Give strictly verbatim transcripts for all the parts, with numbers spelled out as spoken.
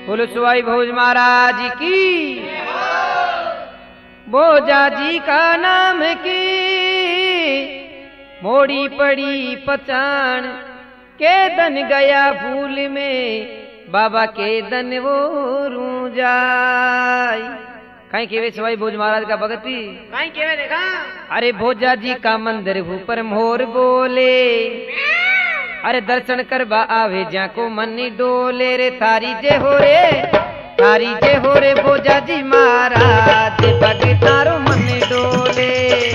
पुलसवाई भोज महाराज की, भोजा जी का नाम की मोड़ी पड़ी पहचान के दन गया भूल में बाबा के दन वो रू जाय। कहीं केवे सवाई भोज महाराज का भगती कहीं केवे देखा। अरे भोजा जी का मंदिर ऊपर मोर बोले, अरे दर्शन करवा आवे जा को मनी डोले रे थारी जे हो रे थारी जे हो रे भोजा जी महाराज बग तारो मनी डोले।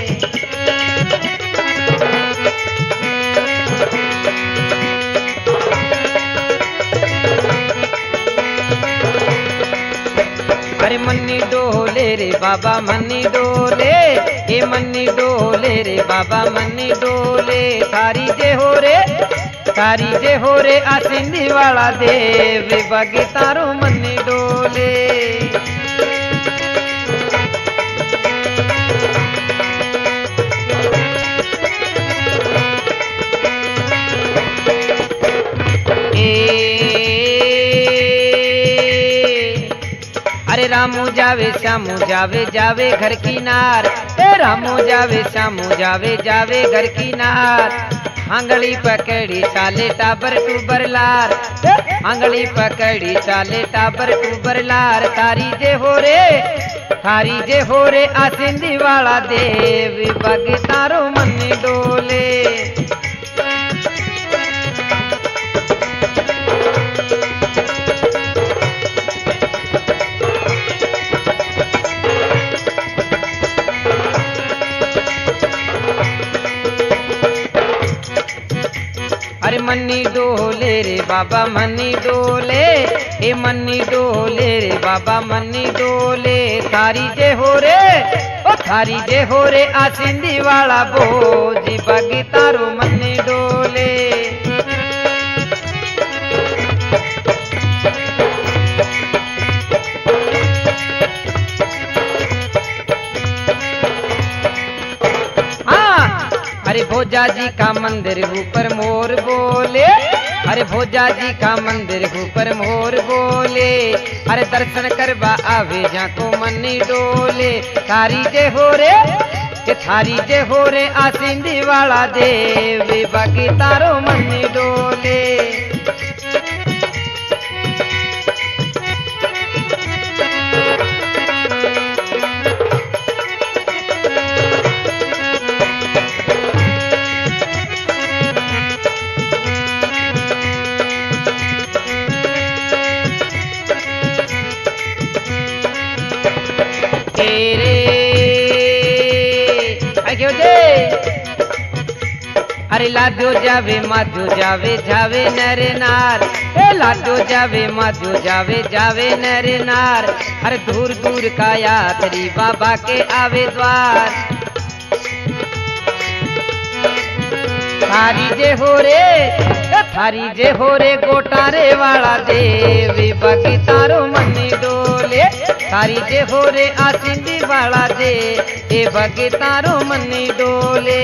अरे मन्नी डोले रे बाबा मन्नी डोले, ए मन्नी डोले रे बाबा मन्नी डोले थारी जे हो रे थारी जे हो रे आ सिंधी वाला देव बग तारो मन्नी डोले। अरे रामू जावे श्यामू जावे जावे घर की नार, ए रामू जावे श्यामू जावे जावे घर की नार। आंगली पकड़ी चाले टाबर टूबर लार, आंगली पकड़ी चाले टाबर टूबर लार तारी जे हो रे थारी जे हो रे आ सिंधी वाला देव बग तारो मन्नी डोले। अरे मन्नी डोले रे बाबा मन्नी डोले, ए मन्नी डोले रे बाबा मन्नी डोले थारी जे हो रे ओ थारी जे हो रे आ सिंधी वाला बोझ बग तारो मन्नी डोले। अरे भोजा जी का मंदिर ऊपर मोर बोले, अरे भोजा जी का मंदिर ऊपर मोर बोले, अरे दर्शन करवा आवे जा को मन्नी डोले थारी जे हो रे के थारी जे हो रे आ सिंधी वाला देव बग तारो मन्नी डोले। अरे लादो जावे माधो जावे जावे नर नार, ए लादो जावे माधो जावे जावे नर नार। अरे दूर दूर का यात्री बाबा के आवे द्वार थारी जे हो रे थारी जे हो रे गोटारे वाला देव बग तारो मन्नी डोले थारी जे हो रे आ सिंधी वाला दे ए बग तारो मन्नी डोले।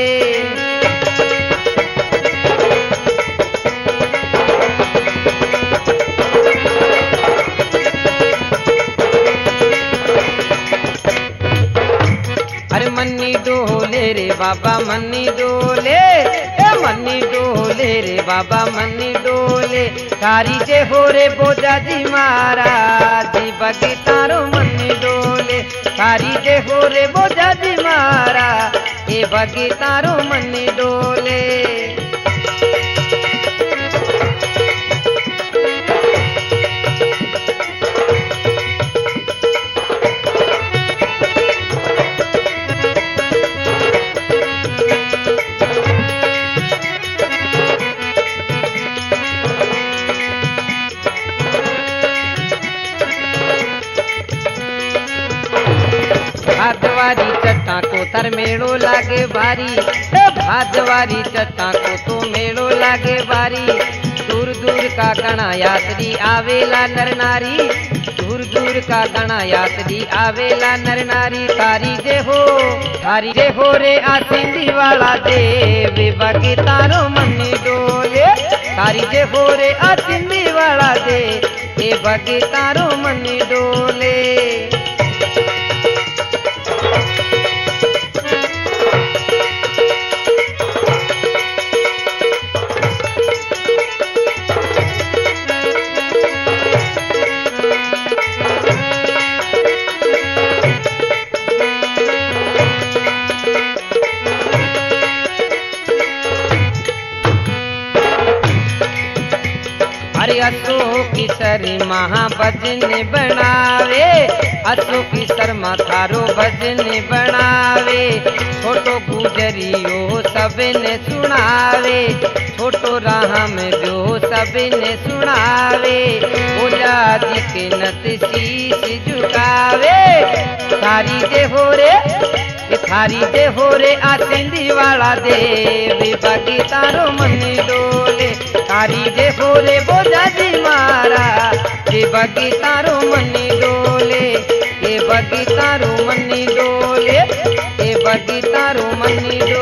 अरे मन्नी डोले रे बाबा मन्नी डोले, ए मन्नी डोले रे बाबा मन्नी डोले थारी जे हो रे भोजा जी महाराज बग तारो मन्नी डोले थारी जे हो रे भोजा जी महाराज ए बग तारो मन्नी डोले। भादवारी चट्टा को तर मेड़ो लागे भारी, भादवारी चट्टा को तो मेड़ो लागे भारी। दूर दूर का गणा यात्री आवेला नर नारी, दूर दूर का गणा यात्री आवेला नर नारी थारी जे हो थारी जे हो रे आ सिंधी वाला देव बग तारो मन्नी डोले थारी जे हो रे आ सिंधी वाला दे ए बगी तारो मन डोले। अरे असो की सरी महा भजन बनावे, असो की शर्मा थारो भजन बनावे। छोटो गुजरियो सबने सुनावे, छोटो राह में जो सबने सुनावे। ओझा जी के नत शीश झुकावे, थारी दे हो रे थारी दे हो रे आ सिंधी वाला देव बगी तारो मन डोले। थारी दे हो रे बोझा जी मारा ये बगी तारो मन डोले, ये बगी तारो मन डोले, ये बगी तारो मन डोले।